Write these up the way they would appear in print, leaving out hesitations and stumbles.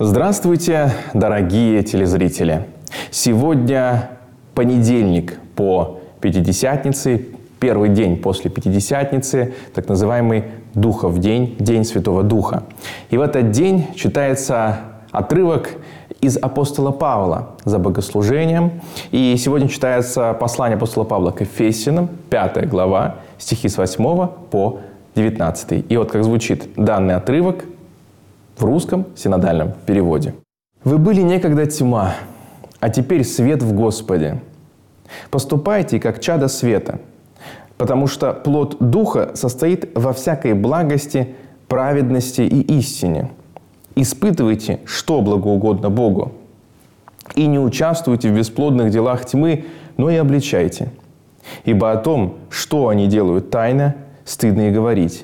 Здравствуйте, дорогие телезрители! Сегодня понедельник по Пятидесятнице, первый день после Пятидесятницы, так называемый Духов день, День Святого Духа. И в этот день читается отрывок из апостола Павла за богослужением. И сегодня читается послание апостола Павла к Ефесянам, 5 глава, стихи с 8 по 19. И вот как звучит данный отрывок в русском синодальном переводе. «Вы были некогда тьма, а теперь свет в Господе. Поступайте, как чадо света, потому что плод Духа состоит во всякой благости, праведности и истине. Испытывайте, что благоугодно Богу, и не участвуйте в бесплодных делах тьмы, но и обличайте. Ибо о том, что они делают тайно, стыдно и говорить.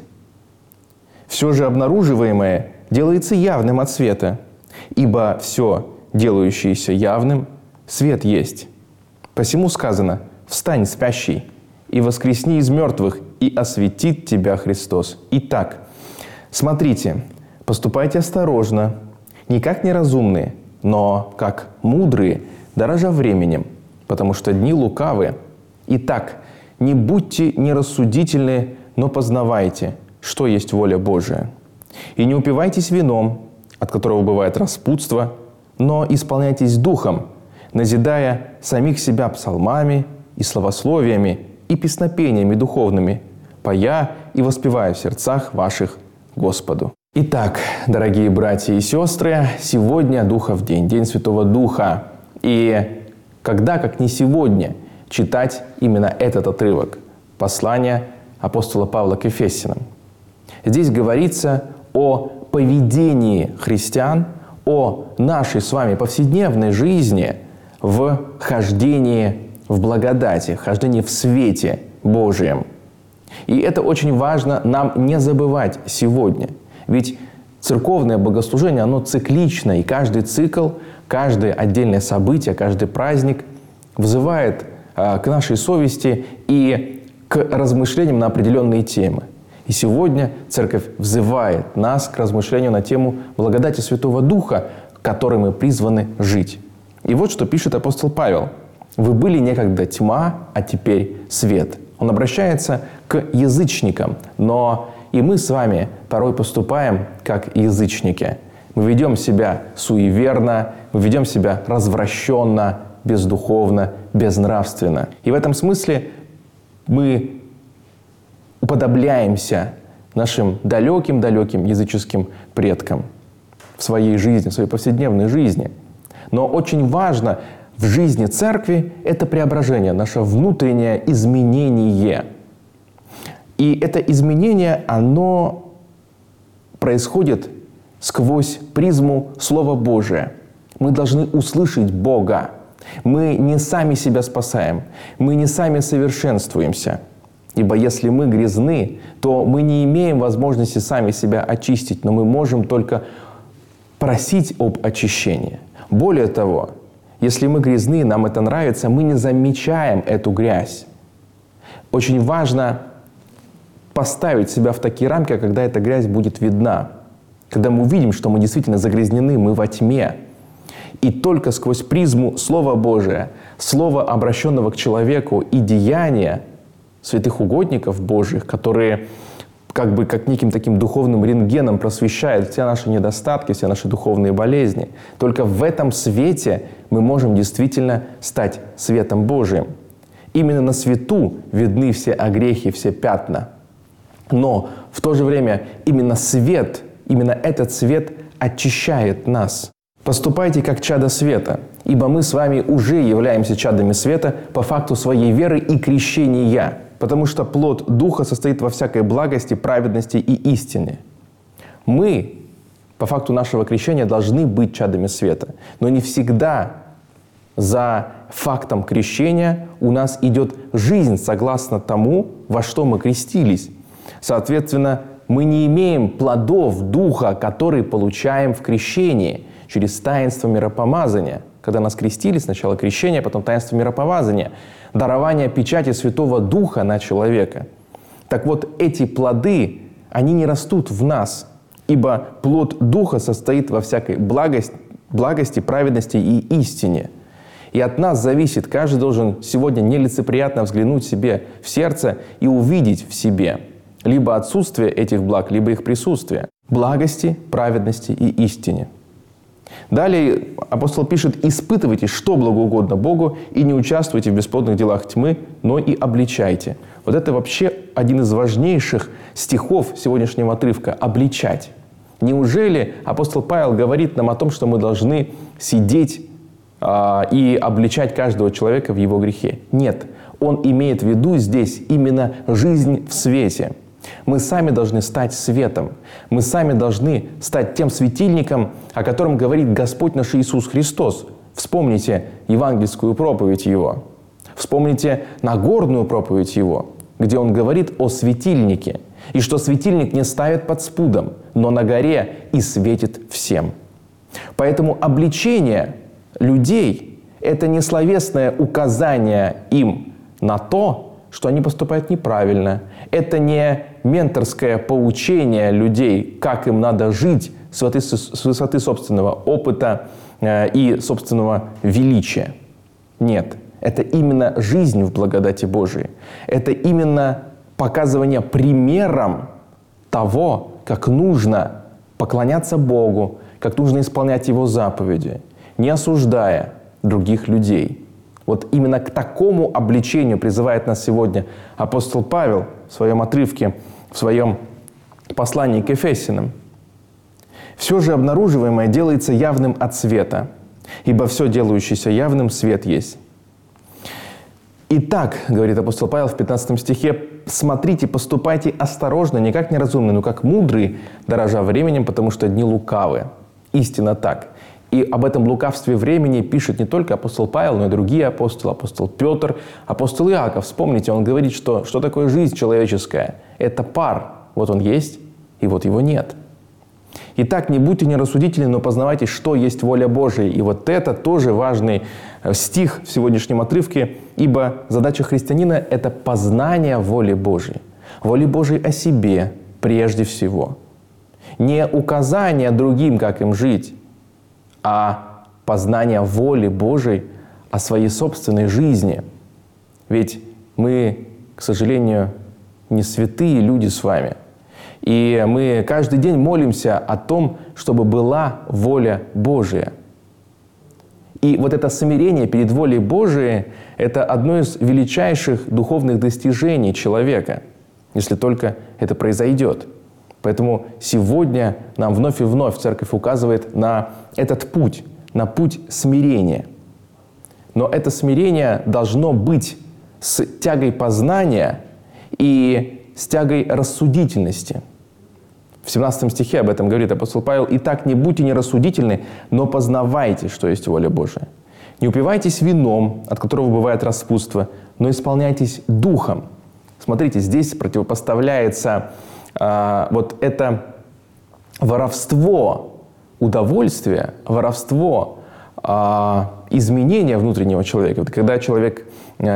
Все же обнаруживаемое делается явным от света, ибо все, делающееся явным, свет есть. Посему сказано: «Встань, спящий, и воскресни из мертвых, и осветит тебя Христос». Итак, смотрите, поступайте осторожно, не как неразумные, но как мудрые, дорожа временем, потому что дни лукавы. Итак, не будьте нерассудительны, но познавайте, что есть воля Божия. И не упивайтесь вином, от которого бывает распутство, но исполняйтесь духом, назидая самих себя псалмами и славословиями и песнопениями духовными, поя и воспевая в сердцах ваших Господу». Итак, дорогие братья и сестры, сегодня Духов день, День Святого Духа. И когда, как не сегодня, читать именно этот отрывок послания апостола Павла к Ефесянам? Здесь говорится о поведении христиан, о нашей с вами повседневной жизни в хождении в благодати, хождении в свете Божьем. И это очень важно нам не забывать сегодня. Ведь церковное богослужение, оно циклично, и каждый цикл, каждое отдельное событие, каждый праздник вызывает к нашей совести и к размышлениям на определенные темы. И сегодня Церковь взывает нас к размышлению на тему благодати Святого Духа, которой мы призваны жить. И вот что пишет апостол Павел. «Вы были некогда тьма, а теперь свет». Он обращается к язычникам, но и мы с вами порой поступаем как язычники. Мы ведем себя суеверно, мы ведем себя развращенно, бездуховно, безнравственно. И в этом смысле мы уподобляемся нашим далеким-далеким языческим предкам в своей жизни, в своей повседневной жизни. Но очень важно в жизни церкви это преображение, наше внутреннее изменение. И это изменение, оно происходит сквозь призму Слова Божия. Мы должны услышать Бога. Мы не сами себя спасаем, мы не сами совершенствуемся. Ибо если мы грязны, то мы не имеем возможности сами себя очистить, но мы можем только просить об очищении. Более того, если мы грязны, нам это нравится, мы не замечаем эту грязь. Очень важно поставить себя в такие рамки, когда эта грязь будет видна. Когда мы увидим, что мы действительно загрязнены, мы во тьме. И только сквозь призму Слова Божия, Слова, обращенного к человеку, и деяния святых угодников Божьих, которые как неким таким духовным рентгеном просвещают все наши недостатки, все наши духовные болезни. Только в этом свете мы можем действительно стать светом Божиим. Именно на свету видны все огрехи, все пятна. Но в то же время именно свет, именно этот свет очищает нас. «Поступайте, как чадо света, ибо мы с вами уже являемся чадами света по факту своей веры и крещения, потому что плод Духа состоит во всякой благости, праведности и истине». Мы, по факту нашего крещения, должны быть чадами света. Но не всегда за фактом крещения у нас идет жизнь согласно тому, во что мы крестились. Соответственно, мы не имеем плодов Духа, которые получаем в крещении через таинство миропомазания. Когда нас крестили, сначала крещение, потом таинство миропомазания, дарование печати Святого Духа на человека. Так вот, эти плоды, они не растут в нас. Ибо плод Духа состоит во всякой благости, праведности и истине. И от нас зависит, каждый должен сегодня нелицеприятно взглянуть себе в сердце и увидеть в себе либо отсутствие этих благ, либо их присутствие. Благости, праведности и истине. Далее апостол пишет: «Испытывайте, что благоугодно Богу, и не участвуйте в бесплодных делах тьмы, но и обличайте». Вот это вообще один из важнейших стихов сегодняшнего отрывка – «обличать». Неужели апостол Павел говорит нам о том, что мы должны сидеть и обличать каждого человека в его грехе? Нет, он имеет в виду здесь именно жизнь в свете. Мы сами должны стать светом. Мы сами должны стать тем светильником, о котором говорит Господь наш Иисус Христос. Вспомните евангельскую проповедь Его. Вспомните Нагорную проповедь Его, где Он говорит о светильнике. И что светильник не ставят под спудом, но на горе и светит всем. Поэтому обличение людей – это не словесное указание им на то, что они поступают неправильно. Это не менторское поучение людей, как им надо жить с высоты собственного опыта и собственного величия. Нет, это именно жизнь в благодати Божией. Это именно показывание примером того, как нужно поклоняться Богу, как нужно исполнять Его заповеди, не осуждая других людей. Вот именно к такому обличению призывает нас сегодня апостол Павел в своем отрывке, в своем послании к Ефесянам. «Все же обнаруживаемое делается явным от света, ибо все делающееся явным свет есть». «Итак, — говорит апостол Павел в 15 стихе, — смотрите, поступайте осторожно, не как неразумные, но как мудрые, дорожа временем, потому что дни лукавы». Истинно так. И об этом лукавстве времени пишет не только апостол Павел, но и другие апостолы. Апостол Петр, апостол Иаков. Вспомните, он говорит, что такое жизнь человеческая? Это пар. Вот он есть, и вот его нет. «Итак, не будьте нерассудительны, но познавайте, что есть воля Божия». И вот это тоже важный стих в сегодняшнем отрывке, ибо задача христианина – это познание воли Божией. Воли Божией о себе прежде всего. Не указание другим, как им жить, а познание воли Божией о своей собственной жизни. Ведь мы, к сожалению, не святые люди с вами. И мы каждый день молимся о том, чтобы была воля Божия. И вот это смирение перед волей Божией – это одно из величайших духовных достижений человека, если только это произойдет. Поэтому сегодня нам вновь и вновь Церковь указывает на этот путь, на путь смирения. Но это смирение должно быть с тягой познания и с тягой рассудительности. В 17 стихе об этом говорит апостол Павел: «Итак, не будьте нерассудительны, но познавайте, что есть воля Божия. Не упивайтесь вином, от которого бывает распутство, но исполняйтесь духом». Смотрите, здесь противопоставляется вот это воровство удовольствия, воровство изменения внутреннего человека. Вот когда человек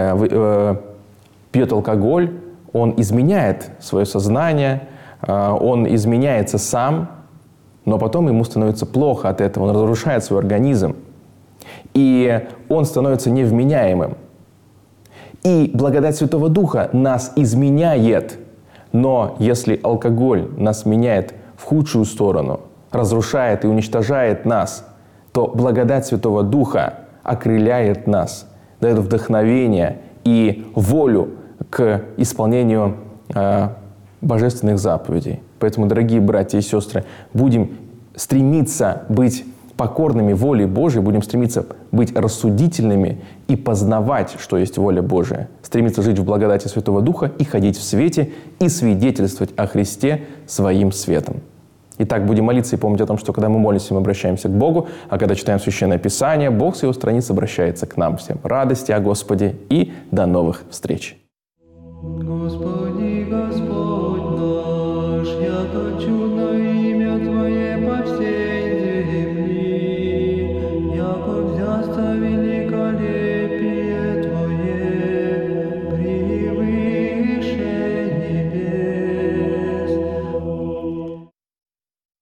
пьет алкоголь, он изменяет свое сознание, он изменяется сам, но потом ему становится плохо от этого, он разрушает свой организм, и он становится невменяемым. И благодать Святого Духа нас изменяет. Но если алкоголь нас меняет в худшую сторону, разрушает и уничтожает нас, то благодать Святого Духа окрыляет нас, дает вдохновение и волю к исполнению божественных заповедей. Поэтому, дорогие братья и сестры, будем стремиться быть покорными воле Божией, будем стремиться быть рассудительными и познавать, что есть воля Божия, стремиться жить в благодати Святого Духа и ходить в свете, и свидетельствовать о Христе своим светом. Итак, будем молиться и помнить о том, что когда мы молимся, мы обращаемся к Богу, а когда читаем Священное Писание, Бог с Его страниц обращается к нам. Всем радости о Господе и до новых встреч! Господи.